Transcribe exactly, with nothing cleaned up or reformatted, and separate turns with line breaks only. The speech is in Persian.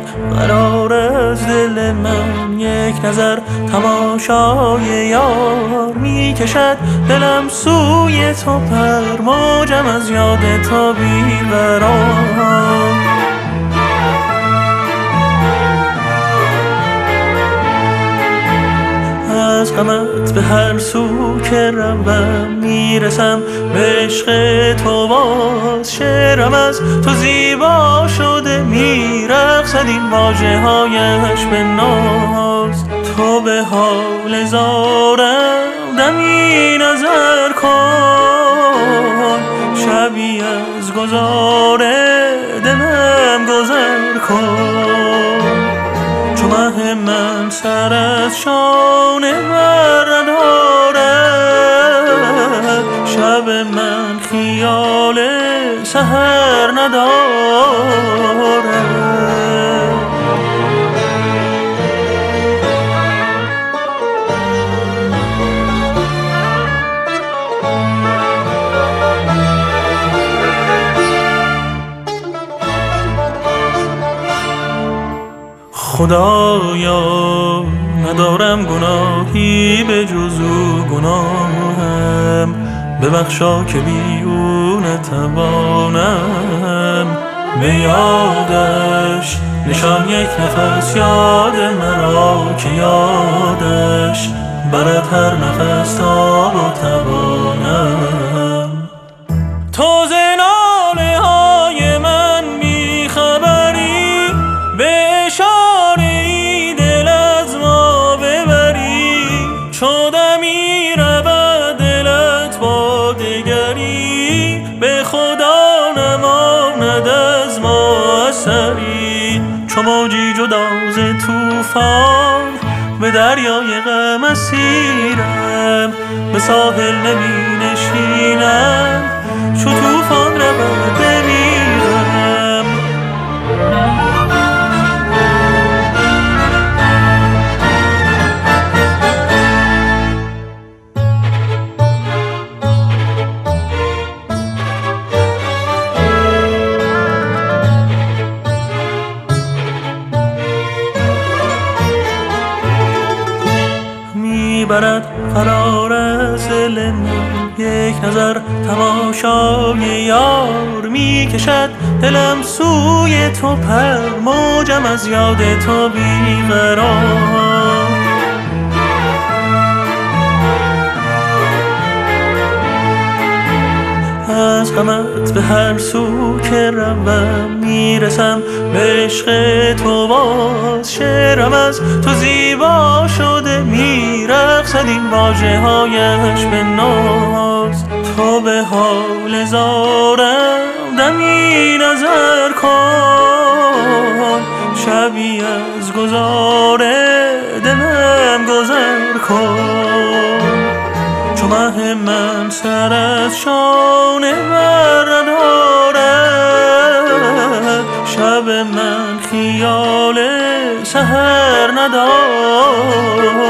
قرار از دل من یک نظر تماشای یار می کشد دلم سوی تو پر موجم از یاد تو بیقرار. از غمت به هر سو که روم میرسم به عشق تو باز. شعرم از تو زیبا شده میرقصد این واژه هایش به ناز. تو به حال زارم دمی نظر کن، شبی از گذار دلم گذر کن. چو مه من سر از شانه بر ندارد، شب من خیال سحر ندارد. خدایا ندارم گناهی به جز او گناهم، ببخشا که بی او نتوانم به یادش نشان یک نفس یاد مرا که یادش برد هر نفس تاب و توانم. تو ز ناله های من بی خبری، به اشاره ای دل از ما ببری. چو دمی رود دلت با دگری، به خدا نماند از ما اثری. چو موجی جدا ز طوفان به دریای غم اسیرم، به ساحل نمی نشینم چو طوفان رود بمیرم. میبرد قرار از دل من یک نظر تماشای یار. میکشد دلم سوی تو پر موجم از یاد تو بیقرار. از غمت به هر سو که روم میرسم به عشق تو باز. شعرم از تو زیبا شده میرقصد این واژه هایش به ناز. تو به حال زارم دمی نظر کن، شبی از گذار دلم گذر کن. چو مه من سر از شانه بر ندارد، شب من خیال سحر ندارد.